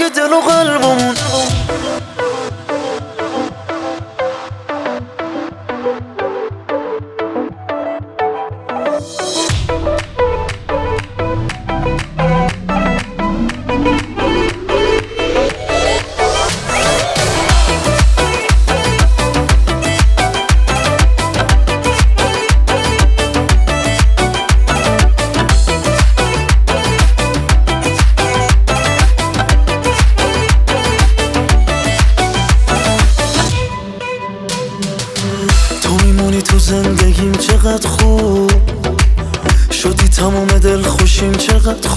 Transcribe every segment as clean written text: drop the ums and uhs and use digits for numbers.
دل و قلبمون. تو میمونی تو زندگیم چقدر خوب شدی، تمام دل خوشیم چقدر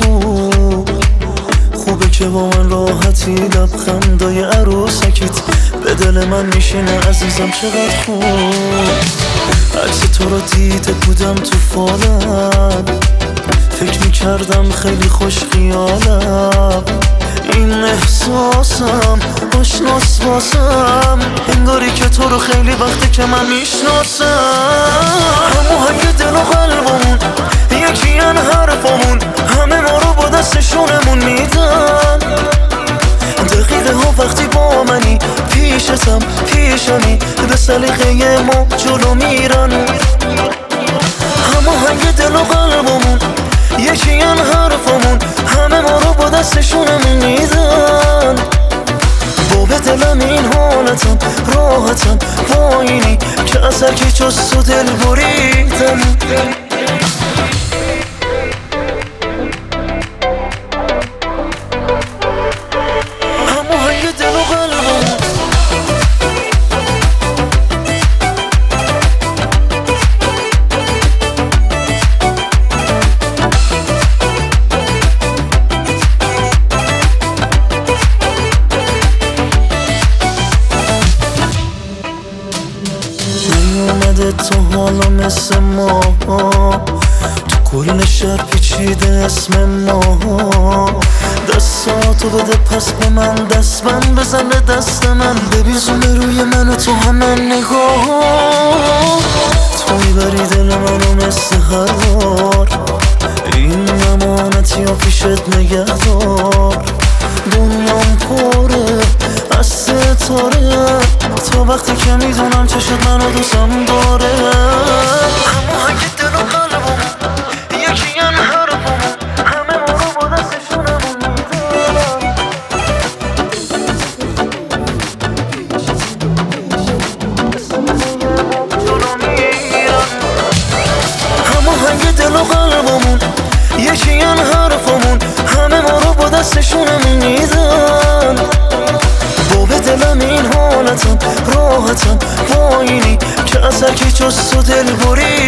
خوبه که با من راحتی، لبخندای عروسکیت به دل من میشینه عزیزم چقدر خوب. عکس تو رو دیده بودم تو فالم، فکر میکردم خیلی خوش خیالم. این احساسم آشناس واسم، انگاری که تو رو خیلی وقته که من میشناسم. هماهنگ دل و قلبمون یکی ان حرفمون، همه ما رو با دستشونمون میدن. دقیقه ها وقتی با منی پیشتم پیشمی، به سلیقه ما جلو میرن. هماهنگ دل و قلبمون یکی ان حرفمون، همه ما رو با دستشونمون میدن. با به دلم این حالتم راحتم با اینی که از هرکی جز تو دل بریدم. هماهنگ دل و قلبمون. نیومده تو حالا مثل ما، تو کل شهر پیچیده اسم ما. دستاتو بده پس به من، دست بند بزن به دست من، ببیزونه روی من و تو همه نگاه. تو میبری دل منو مثل هر بار، این امانتی ها پیشت نگهدار. دنیام پره از ستاره، تا وقتی که میدونم چشت منو دوستم داره. هماهنگ دل و قلبمون یکی ان حرفمون، همه ما رو با دستشونمون میدن. هماهنگ دل و قلبمون یکی ان حرفمون، همه ما رو با دستشونمون میدن. با به دلم این حالتم راحتم با اینی که از هرکی جز تو دل بریدم.